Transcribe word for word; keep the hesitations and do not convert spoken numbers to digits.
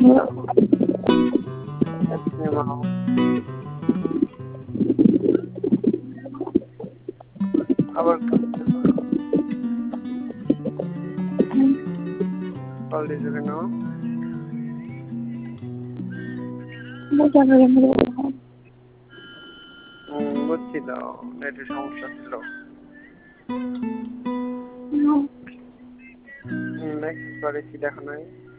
আবার কল দিয়েছো কেন? বুঝছি তো, নেটের সমস্যা ছিল। মেসেজ করেছি দেখো নাই?